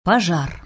Пожар.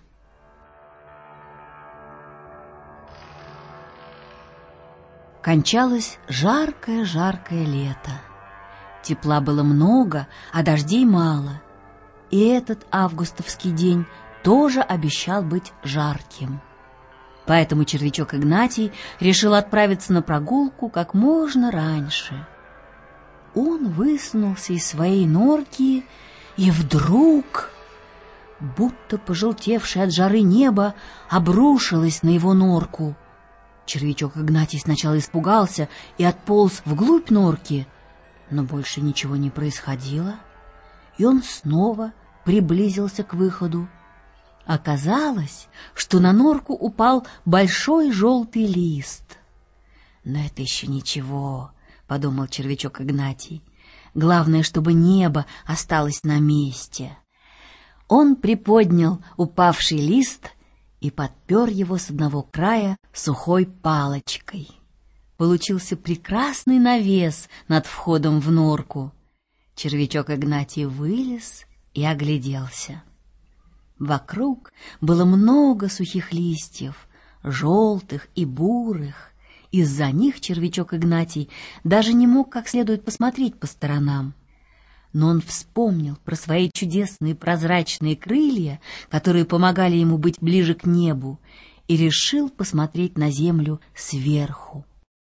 Кончалось жаркое-жаркое лето. Тепла было много, а дождей мало. И этот августовский день тоже обещал быть жарким. Поэтому червячок Игнатий решил отправиться на прогулку как можно раньше. Он высунулся из своей норки, и вдруг, будто пожелтевшее от жары небо, обрушилось на его норку. Червячок Игнатий сначала испугался и отполз вглубь норки, но больше ничего не происходило, и он снова приблизился к выходу. Оказалось, что на норку упал большой желтый лист. «Но это еще ничего», — подумал червячок Игнатий. «Главное, чтобы небо осталось на месте». Он приподнял упавший лист и подпер его с одного края сухой палочкой. Получился прекрасный навес над входом в норку. Червячок Игнатий вылез и огляделся. Вокруг было много сухих листьев, желтых и бурых. Из-за них червячок Игнатий даже не мог как следует посмотреть по сторонам. Но он вспомнил про свои чудесные прозрачные крылья, которые помогали ему быть ближе к небу, и решил посмотреть на землю сверху.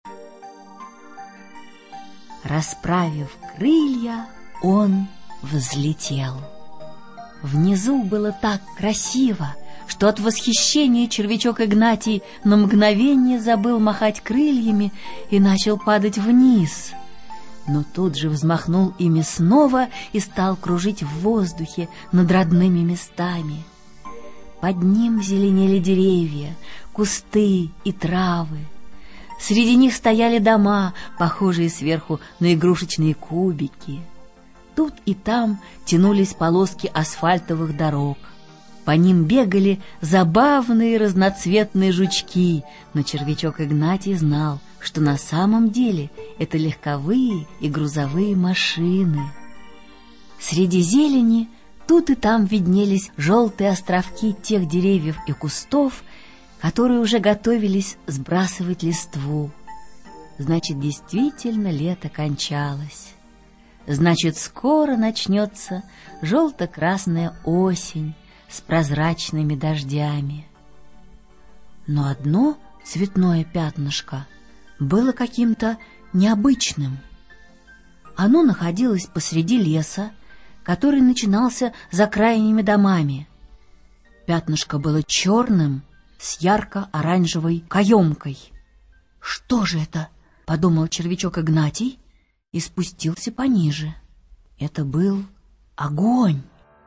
Расправив крылья, он взлетел. Внизу было так красиво, что от восхищения червячок Игнатий на мгновение забыл махать крыльями и начал падать вниз. Но тут же взмахнул ими снова и стал кружить в воздухе над родными местами. Под ним зеленели деревья, кусты и травы. Среди них стояли дома, похожие сверху на игрушечные кубики. Тут и там тянулись полоски асфальтовых дорог. По ним бегали забавные разноцветные жучки, но червячок Игнатий знал, что на самом деле это легковые и грузовые машины. Среди зелени тут и там виднелись желтые островки тех деревьев и кустов, которые уже готовились сбрасывать листву. Значит, действительно лето кончалось. Значит, скоро начнется желто-красная осень с прозрачными дождями. Но одно цветное пятнышко было каким-то необычным. Оно находилось посреди леса, который начинался за крайними домами. Пятнышко было черным, с ярко-оранжевой каемкой. «Что же это?» — подумал червячок Игнатий и спустился пониже. Это был огонь.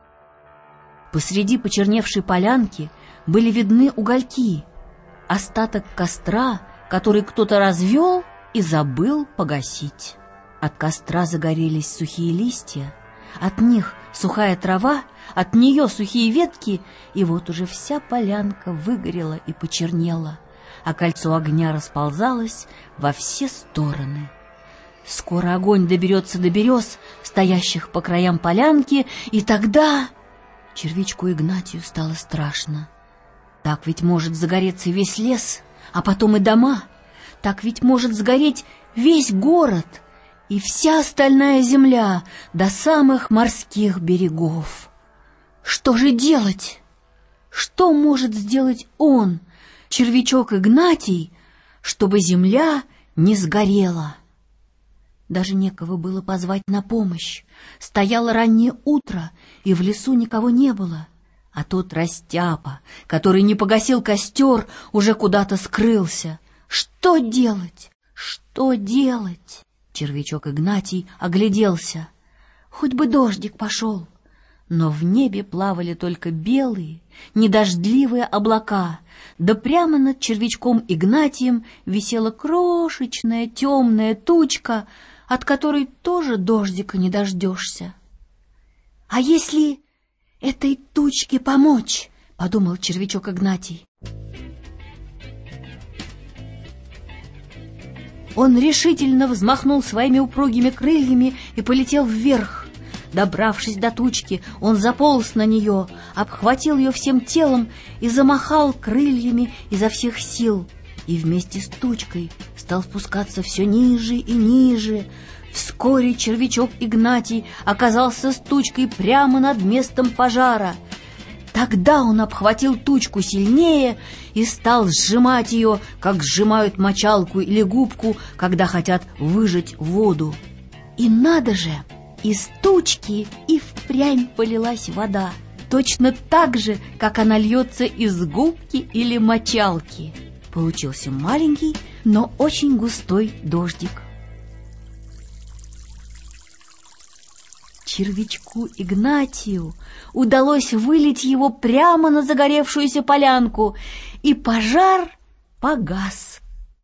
Посреди почерневшей полянки были видны угольки, остаток костра, который кто-то развел и забыл погасить. От костра загорелись сухие листья, от них сухая трава, от нее сухие ветки, и вот уже вся полянка выгорела и почернела, а кольцо огня расползалось во все стороны. Скоро огонь доберется до берез, стоящих по краям полянки, и тогда червячку Игнатию стало страшно. Так ведь может загореться весь лес, а потом и дома. Так ведь может сгореть весь город и вся остальная земля до самых морских берегов. Что же делать? Что может сделать он, червячок Игнатий, чтобы земля не сгорела? Даже некого было позвать на помощь. Стояло раннее утро, и в лесу никого не было. А тот растяпа, который не погасил костер, уже куда-то скрылся. Что делать? Что делать? Червячок Игнатий огляделся. Хоть бы дождик пошел. Но в небе плавали только белые, недождливые облака, да прямо над червячком Игнатием висела крошечная темная тучка, от которой тоже дождика не дождешься. «А если этой тучке помочь?» — подумал червячок Игнатий. Он решительно взмахнул своими упругими крыльями и полетел вверх. Добравшись до тучки, он заполз на нее, обхватил ее всем телом и замахал крыльями изо всех сил. И вместе с тучкой стал спускаться все ниже и ниже. Вскоре червячок Игнатий оказался с тучкой прямо над местом пожара. Тогда он обхватил тучку сильнее и стал сжимать ее, как сжимают мочалку или губку, когда хотят выжать воду. И надо же, из тучки и впрямь полилась вода, точно так же, как она льется из губки или мочалки. Получился маленький, но очень густой дождик. Червячку Игнатию удалось вылить его прямо на загоревшуюся полянку, и пожар погас.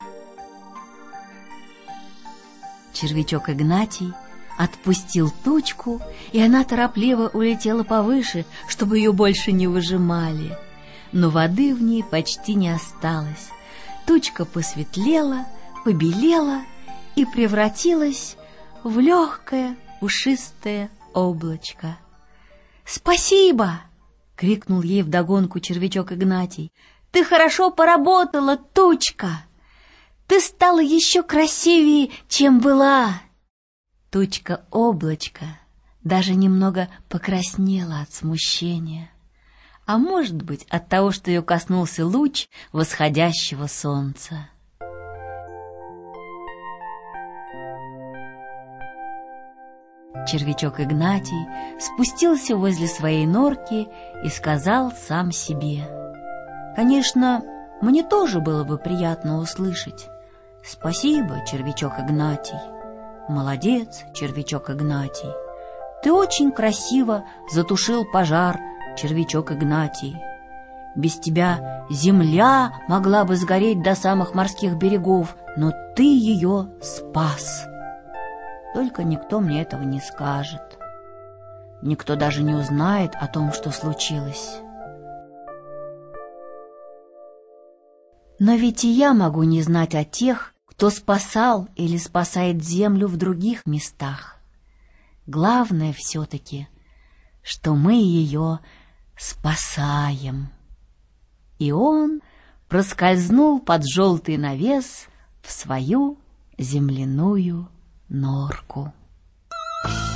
Червячок Игнатий отпустил тучку, и она торопливо улетела повыше, чтобы ее больше не выжимали. Но воды в ней почти не осталось. Тучка посветлела, побелела и превратилась в легкое пушистое облачко. «Спасибо!» — крикнул ей вдогонку червячок Игнатий. «Ты хорошо поработала, тучка! Ты стала еще красивее, чем была!» Тучка-облачко даже немного покраснела от смущения, а может быть от того, что ее коснулся луч восходящего солнца. Червячок Игнатий спустился возле своей норки и сказал сам себе: «Конечно, мне тоже было бы приятно услышать: спасибо, червячок Игнатий. Молодец, червячок Игнатий. Ты очень красиво затушил пожар, червячок Игнатий. Без тебя земля могла бы сгореть до самых морских берегов, но ты ее спас. Только никто мне этого не скажет. Никто даже не узнает о том, что случилось. Но ведь и я могу не знать о тех, кто спасал или спасает землю в других местах. Главное все-таки, что мы ее спасаем». И он проскользнул под желтый навес в свою земляную норку.